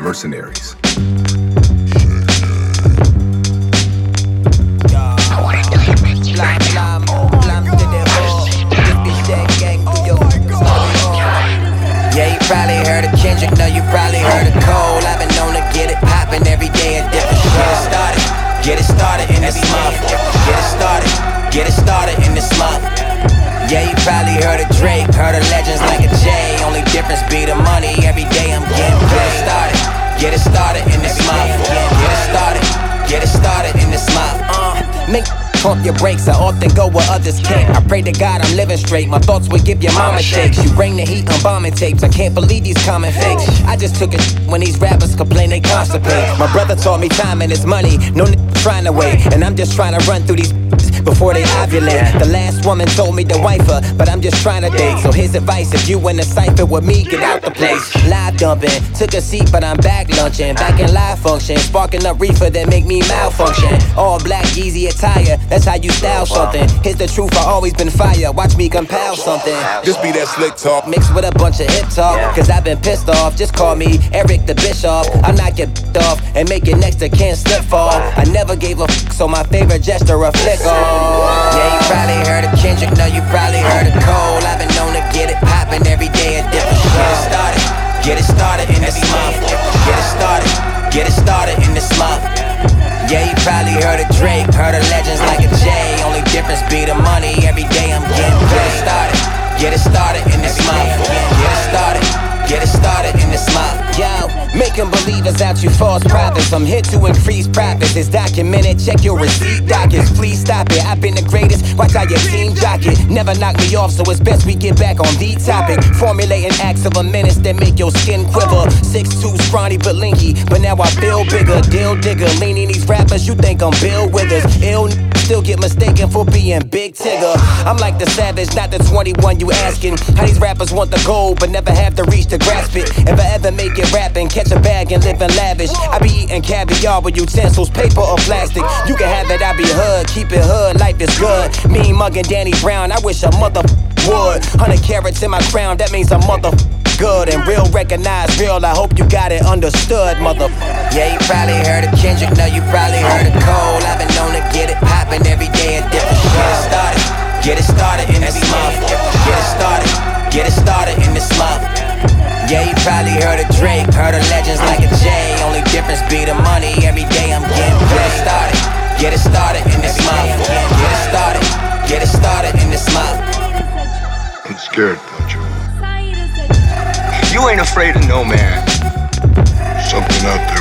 mercenaries. Yeah, you probably heard of Kendrick, no, you probably heard of Cole. I've been known to get it poppin' every day at different shows. Get it started in this month. Get it started in this month. Yeah, you probably heard of Drake, heard of legends like a J. Only difference be the money, every day I'm getting paid. Get it started in this month. Get it started in this month. Make pump your brakes, I often go where others can't. I pray to God I'm living straight, my thoughts would give your mama shakes. You bring the heat on bombing tapes, I can't believe these common fakes. I just took a when these rappers complain they constipate. My brother taught me time and it's money, no trying to wait. And I'm just trying to run through these before they ovulate. The last woman told me to wife her, but I'm just trying to date. So here's advice, if you in a cypher with me, get out the place. Live dumping, took a seat but I'm back lunching. Back in live function, sparking up reefer that make me malfunction. All black Yeezy attire, that's how you style something. Here's the truth, I always been fire, watch me compile something. This be that slick talk mixed with a bunch of hip talk, cause I've been pissed off. Just call me Eric the Bischoff. I'll knock your off and make it next to can't slip fall. I never gave a f, so my favorite gesture a flick off. Yeah, you probably heard of Kendrick, no, you probably heard of Cole. I've been known to get it poppin' every day at different shows. Get it started in this month. Get it started in this month. Yeah, you probably heard of Drake, heard of legends like a J. Only difference be the money, every day I'm getting paid. Get it started in this month. Get it started in this month. Yo, making believers out you false prophets. I'm here to increase profits. It's documented, check your receipt dockets. Please stop it, I've been the greatest. Watch how your team jock it. Never knock me off, so it's best we get back on the topic. Formulating acts of a menace that make your skin quiver. 6'2", scrawny but linky, but now I feel bigger. Deal digger, leaning these rappers, you think I'm Bill Withers. Ill still get mistaken for being Big Tigger. I'm like the savage, not the 21 you asking. How these rappers want the gold, but never have the reach to grasp it. If I ever make it rapping, catch a bag and live in lavish. I be eating caviar with utensils, paper or plastic. You can have it, I be hood, keep it hood, life is good. Mean mugging Danny Brown, I wish a mother would. 100 carats in my crown, that means a mother good. And real recognize real, I hope you got it understood, mother. Yeah, you probably heard of Kendrick, no, you probably heard of Cole. I've been known to get it poppin' every day at different shows. Get it started in this month. Get it started in this month. Yeah, you probably heard of Drake, heard of legends like a J. Only difference be the money, every day I'm getting paid. Get it started in this month. Get it started in this month. I'm scared, Puncher. You ain't afraid of no man. Something out there.